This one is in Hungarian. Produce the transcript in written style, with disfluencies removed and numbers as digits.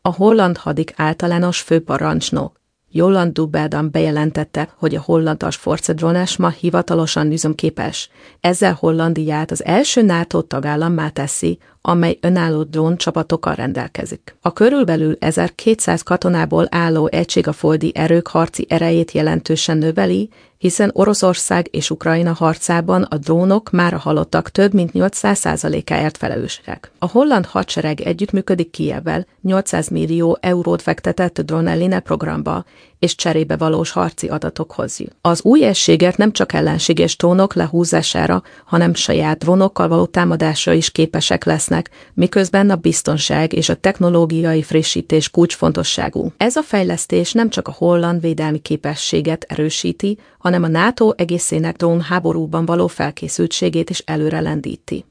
A holland hadik általános főparancsnok, Johan de Beldan bejelentette, hogy a holland Force-drónes ma hivatalosan üzemképes. Ezzel Hollandiát az első NATO tagállammá teszi, amely önálló dróncsapatokkal rendelkezik. A körülbelül 1200 katonából álló egység a földi erők harci erejét jelentősen növeli, hiszen Oroszország és Ukrajna harcában a drónok már a halottak több mint 800%-áért felelősek. A holland hadsereg együttműködik Kijevvel, 800 millió eurót fektetett a Dronelline programba, és cserébe valós harci adatokhoz jut. Az új egységek nem csak ellenséges drónok lehúzására, hanem saját drónokkal való támadásra is képesek lesznek, miközben a biztonság és a technológiai frissítés kulcsfontosságú. Ez a fejlesztés nem csak a holland védelmi képességet erősíti, hanem a NATO egészének drónháborúban való felkészültségét is előre lendíti.